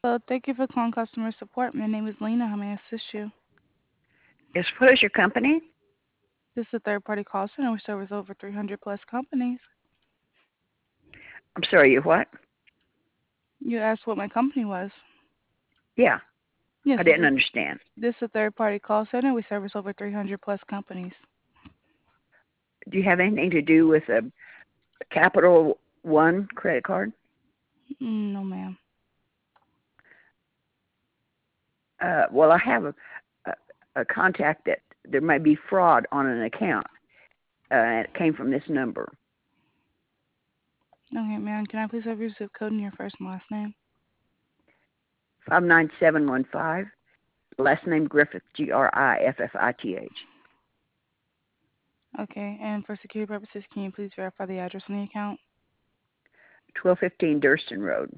So thank you for calling customer support. My name is Lena. How may I assist you? What is your company? This is a third-party call center. We service over 300 plus companies. I'm sorry, you what? You asked what my company was. Yeah, Yes, I didn't understand. this is a third-party call center. We service over 300 plus companies. Do you have anything to do with a Capital One credit card? No, ma'am. Well, I have a contact that there might be fraud on an account, and it came from this number. Okay, ma'am. Can I please have your zip code and your first and last name? 59715. Last name Griffith, Griffith. Okay, and for security purposes, can you please verify the address on the account? 1215 Durston Road.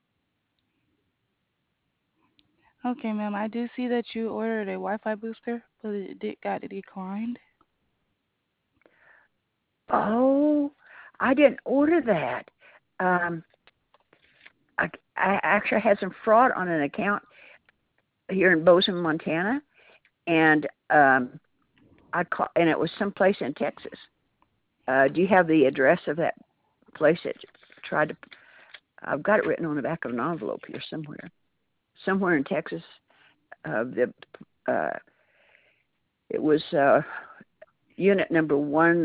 Okay, ma'am. I do see that you ordered a Wi-Fi booster, but got declined. Oh, I didn't order that. Um, I actually had some fraud on an account here in Bozeman, Montana, and and it was someplace in Texas. Do you have the address of that place that tried to? I've got it written on the back of an envelope here somewhere. Somewhere in Texas. The uh, it was unit number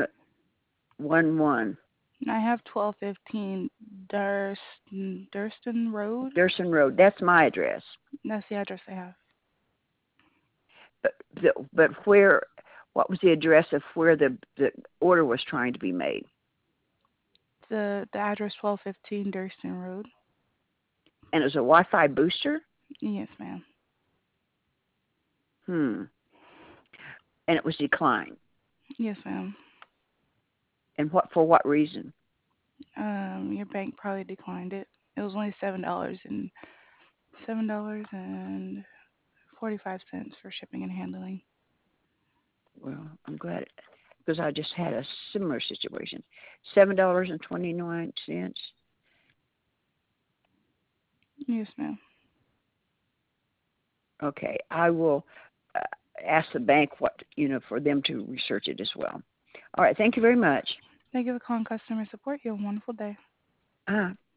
111, I have 1215 Durston Road. Durston Road. That's my address. That's the address I have. But where? What was the address of where the order was trying to be made? The address 1215 Durston Road. And it was a Wi-Fi booster. Yes, ma'am. Hmm. And it was declined. Yes, ma'am. And what reason? Your bank probably declined it. It was only $7.45 for shipping and handling. Well, I'm glad because I just had a similar situation. $7.29. Yes, ma'am. Okay, I will uh, ask the bank for them to research it as well. All right, thank you very much. Thank you for calling customer support. You have a wonderful day. Uh,